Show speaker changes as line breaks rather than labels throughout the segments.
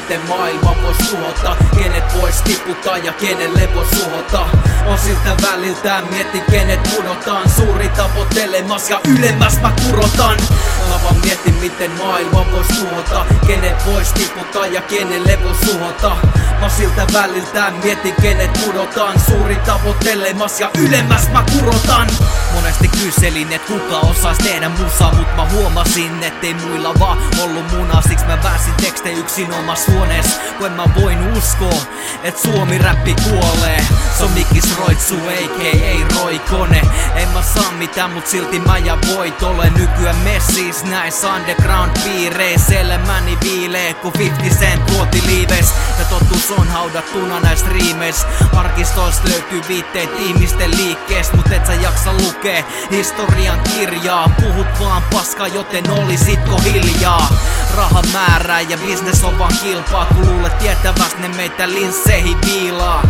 miten maailma vois tuhota, kenet vois tiputtaa ja kenelle vois suhota. On siltä väliltä mietin kenet pudotaan, suuri tavoittelemas ja ylemmäs mä kurotan. Mä vaan mietin miten maailma vois tuhota, kenet vois tiputtaa ja kenelle vois suhota. Mä siltä väliltä mietin kenet pudotaan, suuri tavoittelemas ja ylemmäs mä kurotan. Monesti kyselin et kuka osais tehdä musaa, mut mä huomasin ettei muilla vaan ollut munaa. Siks mä väänsin tekstejä yksin omas huonees, kun en mä voin uskoa et Suomi-räppi kuolee. Se on Mikis Roitsu a.k.a. Roikone. En mä saa mitään mut silti mä ja voit ole nykyään messis näis underground-piireis. Elämäni viilee ku 50 Cent ruotiliives, ja totuus on haudattuna näis riimeis. Arkistoista löytyy viitteet ihmisten liikkeest, mut et sä jaksa lukee historian kirjaa. Puhut vaan paskaa, joten olisitko hiljaa? Raha määrää ja business on vaan kilpaa, kun luulet tietäväs ne meitä linsseihin viilaa.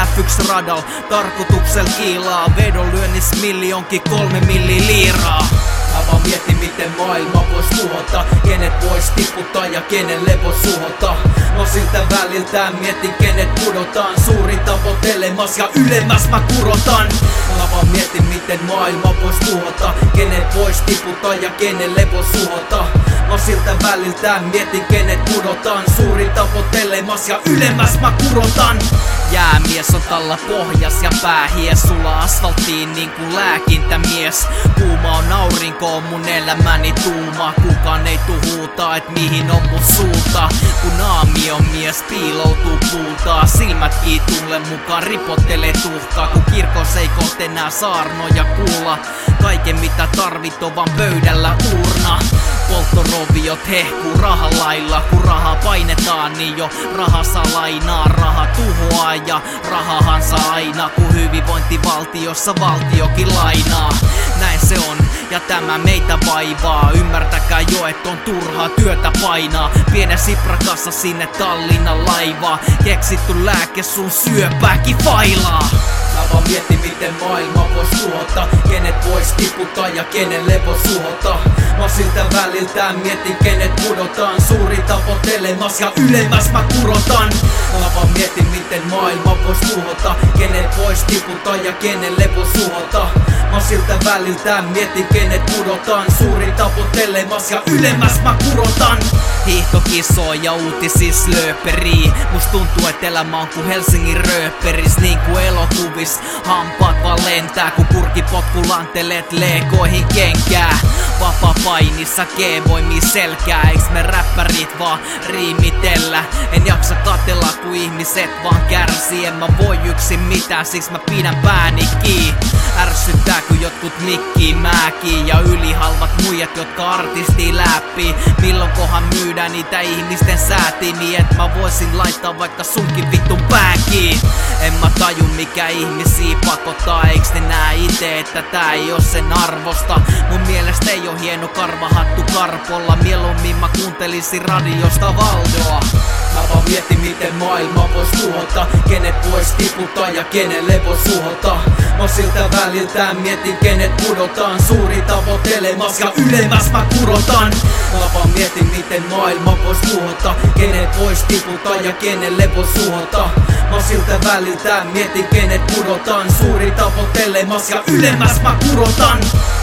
F1 radal tarkoituksel kiilaa, vedonlyönnis millionkin 3 milliliiraa. Mä vaan mietin miten maailma vois tuhota, kenet vois tiputtaa ja kenelle vois suhota. Mä siltä väliltä mietin kenet pudotaan, suuri tavoittelemas ja ylemmäs mä kurotan. Mä vaan mietin miten maailma vois tuhota, kenet vois tiputtaa ja kenelle vois suhota. Mä siltä väliltä mietin kenet pudotaan, suuri tavoittelemas ja ylemmäs mä kurotan. Jäämies on talla pohjas ja päähies, sulla asfalttiin niinku lääkintämies. Kuuma on aurinko, on mun elämäni tuuma. Kukaan ei huutaa, et mihin on mun suunta. Kun naamion mies piiloutuu puultaa, silmätkin tuulen mukaan ripottelee tuhkaa. Kun kirkossa ei kohta enää saarnoja kuulla, kaiken mitä tarvit on vaan pöydällä urna. Polttoroviot hehkuu rahalailla, kun rahaa painetaan niin jo raha saa lainaa. Raha tuhoaa ja rahahan saa aina, kun hyvinvointivaltiossa valtiokin lainaa. Näin se on ja tämä meitä vaivaa, ymmärtäkää jo et on turhaa työtä painaa. Pienen siprakassa sinne Tallinnan laivaa, keksitty lääke sun syöpääkin failaa. Mä vaan mietin miten maailma vois tuhota, kenet vois tiputtaa ja kenelle vois suhota. Mä siltä väliltä mietin kenet pudotaan, suuri tavoittelemas ja ylemmäs mä kurotan. Mä vaan mietin miten maailma vois tuhota, kenet vois tiputtaa ja kenelle vois suhota. Mä siltä väliltä mietin kenet pudotaan, suuri tavoittelemas ja ylemmäs mä kurotan. Hiihtokisoja uutisis lööperii, must tuntuu et elämä on ku Helsingin rööperis. Niin ku elokuvis hampaat vaan lentää, ku kurkipotku lantelet leekoihin kenkää. Vapaa painissa G-voimii selkää, eiks me räppärit vaan riimitellä. En jaksa katella ku ihmiset vaan kärsii, en mä voi yksin mitään, siksi mä pidän pääni kiinni. Ärsyttää kun jotkut mikkii määkii ja ylihalvat muijat jotka artistii läpi. Milloinkohan myydään niitä ihmisten säätimiä, et mä voisin laittaa vaikka sunkin vittun päänkin. En mä taju mikä ihmisiä pakottaa, eiks ne nää ite että tää ei oo sen arvosta. Mun mielestä ei oo hieno karvahattu karpolla, mieluummin mä kuuntelisin radiosta Valdoa. Mä vaan mietin miten maailma vois tuhota, kenet vois tiputtaa ja kenelle vois suhota. Mä siltä väliltä mietin kenet pudotaan, suuri tavoittelemas ja ylemmäs mä kurotan. Mä vaan mietin miten maailma vois tuhota, kenet vois tiputtaa ja kenelle vois suhota. Mä siltä väliltä mietin kenet pudotaan, suuri tavoittelemas ja ylemmäs mä kurotan.